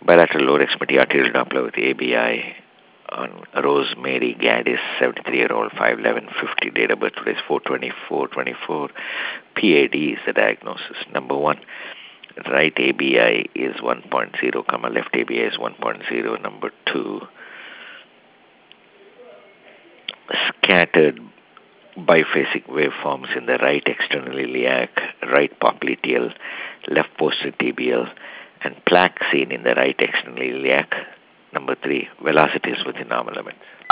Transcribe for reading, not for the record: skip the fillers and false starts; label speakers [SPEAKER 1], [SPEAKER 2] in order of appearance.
[SPEAKER 1] Bilateral lower extremity arterial Doppler with ABI on Rosemary Gaddis, 73-year-old, 5'11", 50, date of birth today is 4/24/24. PAD is the diagnosis. Number one, right ABI is 1.0, left ABI is 1.0. Number two, scattered biphasic waveforms in the right external iliac, right popliteal, left posterior tibial, and plaque seen in the right external iliac. Number three, velocity is within normal limits.